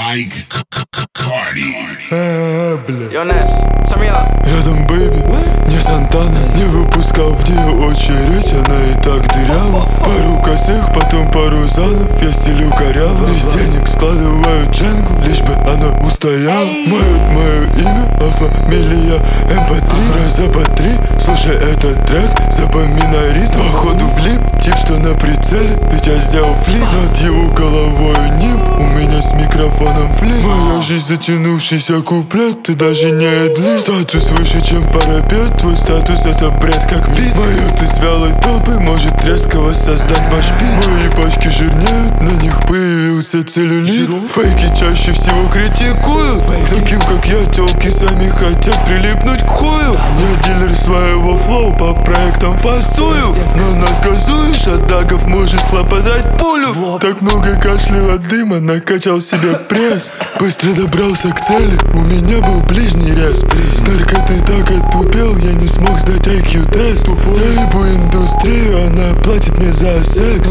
Like Cardi. Yo, Ness, turn me up. Рядом бэйби, не Сантана. Не выпускал в нее очередь, она и так дырява. Пару косых, потом пару занов. Я стелю коряво. Из денег складываю джангу, лишь бы она устояла. Мают мое имя, а фамилия МП3. Раза по 3, слушай этот трек, запоминай ритм. Походу влип, тип что на прицеле, ведь я сделал флип. Над его головой нимб, у меня с микрофоном флип. Моя жизнь затянувшийся куплет, ты даже не эдлип. Статус выше, чем парапет, твой статус это бред как бит. Поет из вялой толпы, может резко воссоздать машпит. Мои пачки жирнеют, на них появился целлюлит. Фейки чаще всего критикуют. Таким как я, тёлки сами хотят прилипнуть к хую. Я дилер своего флоу, по проектам фасую. Но нас газуешь, от дагов можешь слопотать пулю. Так много кашлял от дыма, накачал себе пресс. Быстро добрался к цели, у меня был ближний рез. С наркотой так отупел, я не смог сдать IQ-тест. Я ебу индустрию, она платит мне за секс.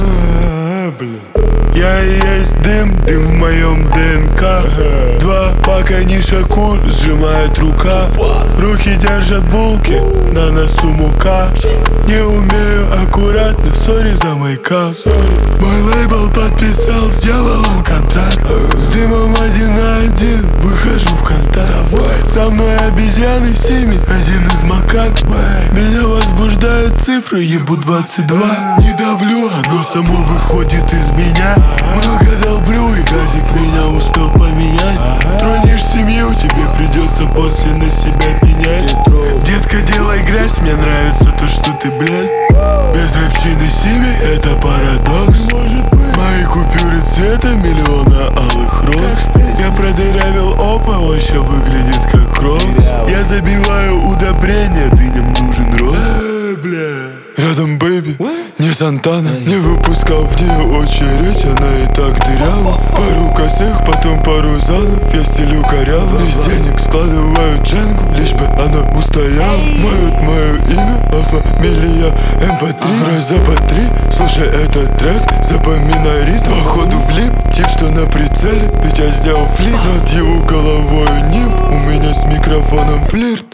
Я и есть дым, дым в моем ДНК. Два пака Нишакур, сжимает рука. Руки держат булки, на носу мука. Не умею аккуратно, сори за майкап. Мой лейбл подписал с дьяволом контракт. С дымом 1 на 1, выхожу в контакт. Со мной обезьяны семьи, один из макак. Меня возбуждают цифры, ебу 22. Не давлю, оно само выходит из меня. Много долблю и газик меня успел поменять. Тронешь семью, тебе придется после на себя пенять. Детка, делай грязь, мне нравится то, что ты, блядь. Без рэпчины сими, это парадокс. Мои купюры цвета миллиона алых роз. Я продырявил опа, он ща выглядит как кросс. Я забиваю удобрения, дыням нужен рост. Рядом бэйби, не Сантана. Не выпускал в нее очередь, она и так дырява. Пару косых, потом пару занов. Я стелю коряво. Из денег складываю джангу, лишь бы она устояла. Мают мое имя, а фамилия МП3. Раза по 3, слушай этот трек, запоминай ритм. Походу влип, тип что на прицеле, ведь я сделал флип. Над его головой нимб, у меня с микрофоном флирт.